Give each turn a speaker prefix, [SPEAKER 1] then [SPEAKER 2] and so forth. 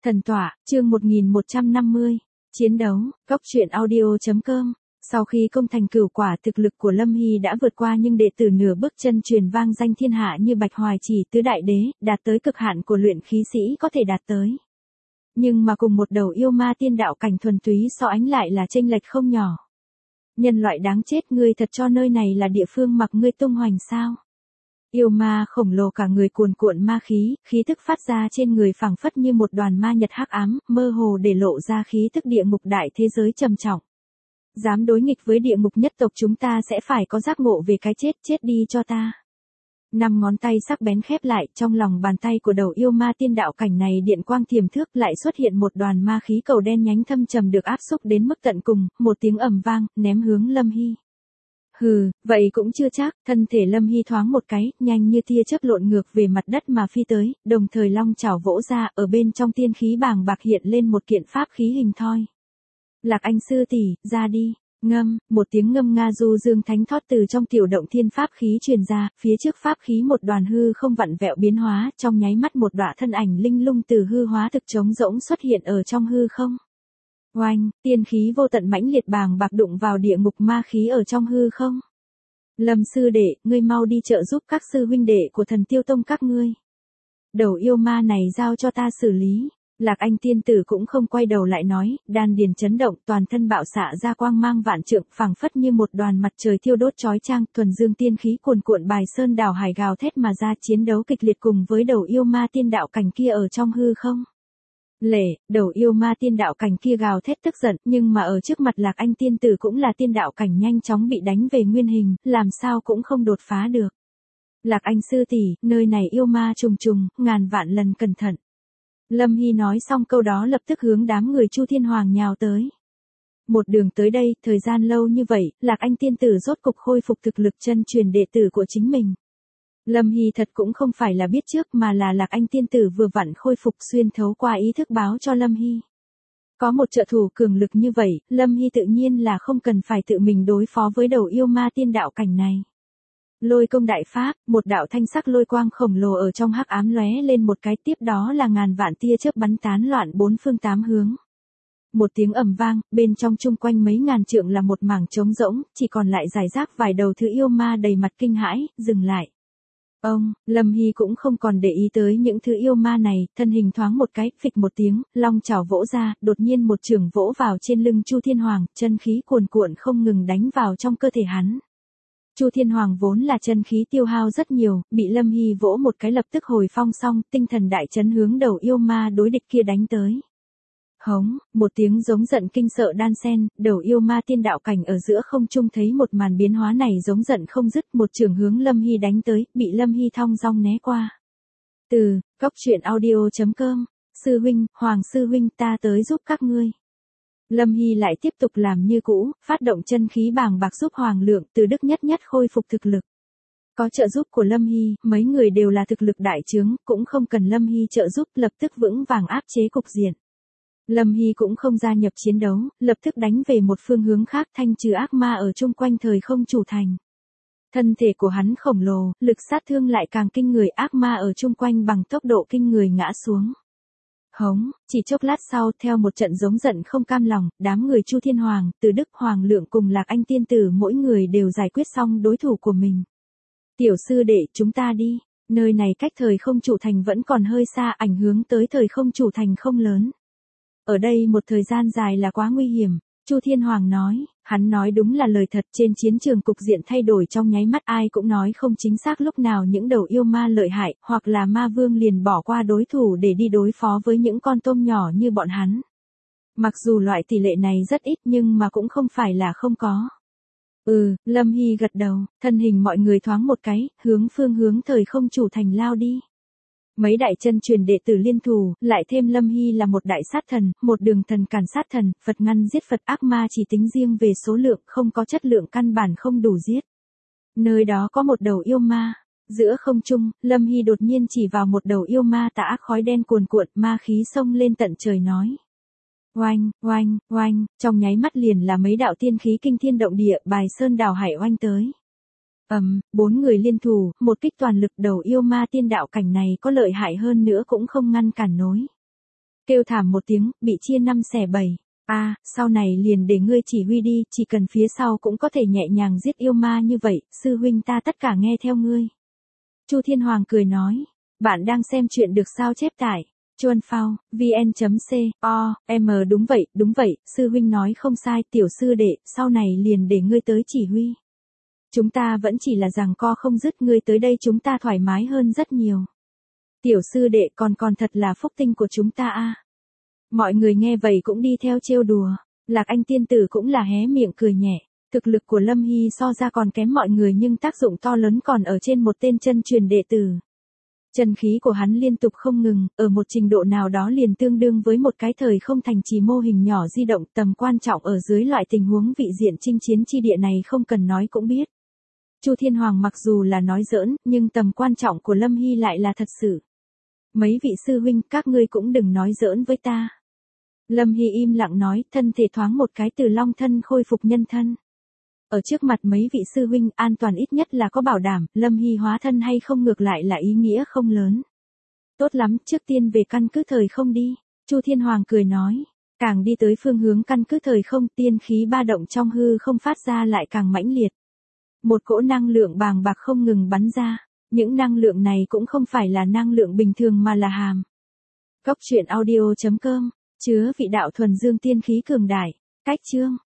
[SPEAKER 1] Thần tọa, chương 1150, chiến đấu, góc truyện audio.com. Sau khi công thành cửu quả, thực lực của Lâm Hy đã vượt qua nhưng đệ tử nửa bước chân truyền vang danh thiên hạ như Bạch Hoài Chỉ tứ đại đế, đạt tới cực hạn của luyện khí sĩ có thể đạt tới. Nhưng mà cùng một đầu yêu ma tiên đạo cảnh thuần túy so ánh lại là chênh lệch không nhỏ. Nhân loại đáng chết, ngươi thật cho nơi này là địa phương mặc ngươi tung hoành sao? Yêu ma khổng lồ cả người cuồn cuộn ma khí, khí thức phát ra trên người phảng phất như một đoàn ma nhật hắc ám, mơ hồ để lộ ra khí thức địa ngục đại thế giới trầm trọng. Dám đối nghịch với địa ngục nhất tộc chúng ta sẽ phải có giác ngộ về cái chết, chết đi cho ta. 5 ngón tay sắc bén khép lại, trong lòng bàn tay của đầu yêu ma tiên đạo cảnh này điện quang thiềm thước lại xuất hiện một đoàn ma khí cầu đen nhánh thâm trầm được áp xúc đến mức tận cùng, một tiếng ầm vang, ném hướng Lâm Hy. Hừ, vậy cũng chưa chắc, thân thể Lâm Hy thoáng một cái, nhanh như tia chớp lộn ngược về mặt đất mà phi tới, đồng thời long chảo vỗ ra, ở bên trong tiên khí bàng bạc hiện lên một kiện pháp khí hình thoi. Lạc Anh sư tỷ, ra đi. Ngâm, một tiếng ngâm nga du dương thánh thót từ trong tiểu động thiên pháp khí truyền ra, phía trước pháp khí một đoàn hư không vặn vẹo biến hóa, trong nháy mắt một đọa thân ảnh linh lung từ hư hóa thực trống rỗng xuất hiện ở trong hư không. Oanh, tiên khí vô tận mãnh liệt bàng bạc đụng vào địa ngục ma khí ở trong hư không. Lâm sư đệ, ngươi mau đi trợ giúp các sư huynh đệ của Thần Tiêu Tông các ngươi. Đầu yêu ma này giao cho ta xử lý. Lạc Anh tiên tử cũng không quay đầu lại nói, đan điền chấn động, toàn thân bạo xạ ra quang mang vạn trượng, phảng phất như một đoàn mặt trời thiêu đốt chói chang, thuần dương tiên khí cuồn cuộn bài sơn đảo hải gào thét mà ra, chiến đấu kịch liệt cùng với đầu yêu ma tiên đạo cảnh kia ở trong hư không. Đầu yêu ma tiên đạo cảnh kia gào thét tức giận, nhưng mà ở trước mặt Lạc Anh tiên tử cũng là tiên đạo cảnh nhanh chóng bị đánh về nguyên hình, làm sao cũng không đột phá được. Lạc Anh sư tỷ, nơi này yêu ma trùng trùng, ngàn vạn lần cẩn thận. Lâm Hy nói xong câu đó lập tức hướng đám người Chu Thiên Hoàng nhào tới. Một đường tới đây, thời gian lâu như vậy, Lạc Anh tiên tử rốt cục khôi phục thực lực chân truyền đệ tử của chính mình. Lâm Hy thật cũng không phải là biết trước mà là Lạc Anh tiên tử vừa vặn khôi phục xuyên thấu qua ý thức báo cho Lâm Hy. Có một trợ thủ cường lực như vậy, Lâm Hy tự nhiên là không cần phải tự mình đối phó với đầu yêu ma tiên đạo cảnh này. Lôi công đại pháp, một đạo thanh sắc lôi quang khổng lồ ở trong hắc ám lóe lên một cái, tiếp đó là ngàn vạn tia chớp bắn tán loạn bốn phương tám hướng. Một tiếng ầm vang, bên trong chung quanh mấy ngàn trượng là một mảng trống rỗng, chỉ còn lại rải rác vài đầu thứ yêu ma đầy mặt kinh hãi, dừng lại. Lâm Hy cũng không còn để ý tới những thứ yêu ma này, thân hình thoáng một cái, phịch một tiếng, long chảo vỗ ra, đột nhiên một chưởng vỗ vào trên lưng Chu Thiên Hoàng, chân khí cuồn cuộn không ngừng đánh vào trong cơ thể hắn. Chu Thiên Hoàng vốn là chân khí tiêu hao rất nhiều, bị Lâm Hy vỗ một cái lập tức hồi phong xong, tinh thần đại chấn hướng đầu yêu ma đối địch kia đánh tới. Hống, một tiếng giống giận kinh sợ đan sen, đầu yêu ma tiên đạo cảnh ở giữa không trung thấy một màn biến hóa này giống giận không dứt, một chưởng hướng Lâm Hy đánh tới, bị Lâm Hy thong dong né qua. Từ, góc truyện audio.com, sư huynh, Hoàng sư huynh ta tới giúp các ngươi. Lâm Hy lại tiếp tục làm như cũ, phát động chân khí bàng bạc giúp Hoàng Lượng Từ Đức nhất nhất khôi phục thực lực. Có trợ giúp của Lâm Hy, mấy người đều là thực lực đại trướng, cũng không cần Lâm Hy trợ giúp, lập tức vững vàng áp chế cục diện. Lâm Hy cũng không gia nhập chiến đấu, lập tức đánh về một phương hướng khác, thanh trừ ác ma ở chung quanh thời không chủ thành. Thân thể của hắn khổng lồ, lực sát thương lại càng kinh người, ác ma ở chung quanh bằng tốc độ kinh người ngã xuống. Hống, chỉ chốc lát sau, theo một trận giống giận không cam lòng, đám người Chu Thiên Hoàng, Từ Đức Hoàng Lượng cùng Lạc Anh tiên tử mỗi người đều giải quyết xong đối thủ của mình. Tiểu sư đệ, chúng ta đi, nơi này cách thời không chủ thành vẫn còn hơi xa, ảnh hưởng tới thời không chủ thành không lớn. Ở đây một thời gian dài là quá nguy hiểm, Chu Thiên Hoàng nói, hắn nói đúng là lời thật, trên chiến trường cục diện thay đổi trong nháy mắt, ai cũng nói không chính xác lúc nào những đầu yêu ma lợi hại, hoặc là ma vương liền bỏ qua đối thủ để đi đối phó với những con tôm nhỏ như bọn hắn. Mặc dù loại tỷ lệ này rất ít nhưng mà cũng không phải là không có. Lâm Hy gật đầu, thân hình mọi người thoáng một cái, hướng phương hướng thời không chủ thành lao đi. Mấy đại chân truyền đệ tử liên thủ, lại thêm Lâm Hy là một đại sát thần, một đường thần càn sát thần, Phật ngăn giết Phật, ác ma chỉ tính riêng về số lượng, không có chất lượng, căn bản không đủ giết. Nơi đó có một đầu yêu ma. Giữa không trung, Lâm Hy đột nhiên chỉ vào một đầu yêu ma tà ác, khói đen cuồn cuộn, ma khí xông lên tận trời nói. Oanh, oanh, oanh, trong nháy mắt liền là mấy đạo tiên khí kinh thiên động địa, bài sơn đảo hải oanh tới. 4 người liên thủ, một kích toàn lực, đầu yêu ma tiên đạo cảnh này có lợi hại hơn nữa cũng không ngăn cản nổi. Kêu thảm một tiếng, bị chia 5 xẻ 7. Sau này liền để ngươi chỉ huy đi, chỉ cần phía sau cũng có thể nhẹ nhàng giết yêu ma như vậy, sư huynh ta tất cả nghe theo ngươi. Chu Thiên Hoàng cười nói, bạn đang xem chuyện được sao chép tại Chuan Phao, vn.com, đúng vậy, sư huynh nói không sai, tiểu sư đệ, sau này liền để ngươi tới chỉ huy. Chúng ta vẫn chỉ là giằng co không dứt, ngươi tới đây chúng ta thoải mái hơn rất nhiều. Tiểu sư đệ còn thật là phúc tinh của chúng ta a. Mọi người nghe vậy cũng đi theo trêu đùa, Lạc Anh tiên tử cũng là hé miệng cười nhẹ, thực lực của Lâm Hy so ra còn kém mọi người nhưng tác dụng to lớn còn ở trên một tên chân truyền đệ tử. Chân khí của hắn liên tục không ngừng, ở một trình độ nào đó liền tương đương với một cái thời không thành trì mô hình nhỏ di động, tầm quan trọng ở dưới loại tình huống vị diện chinh chiến chi địa này không cần nói cũng biết. Chu Thiên Hoàng mặc dù là nói giỡn, nhưng tầm quan trọng của Lâm Hy lại là thật sự. Mấy vị sư huynh, các ngươi cũng đừng nói giỡn với ta. Lâm Hy im lặng nói, thân thể thoáng một cái từ long thân khôi phục nhân thân. Ở trước mặt mấy vị sư huynh, an toàn ít nhất là có bảo đảm, Lâm Hy hóa thân hay không ngược lại là ý nghĩa không lớn. Tốt lắm, trước tiên về căn cứ thời không đi. Chu Thiên Hoàng cười nói, càng đi tới phương hướng căn cứ thời không, tiên khí ba động trong hư không phát ra lại càng mãnh liệt. Một cỗ năng lượng bàng bạc không ngừng bắn ra, những năng lượng này cũng không phải là năng lượng bình thường mà là hàm. Góc truyện audio.com, chứa vị đạo thuần dương tiên khí cường đại, cách chương.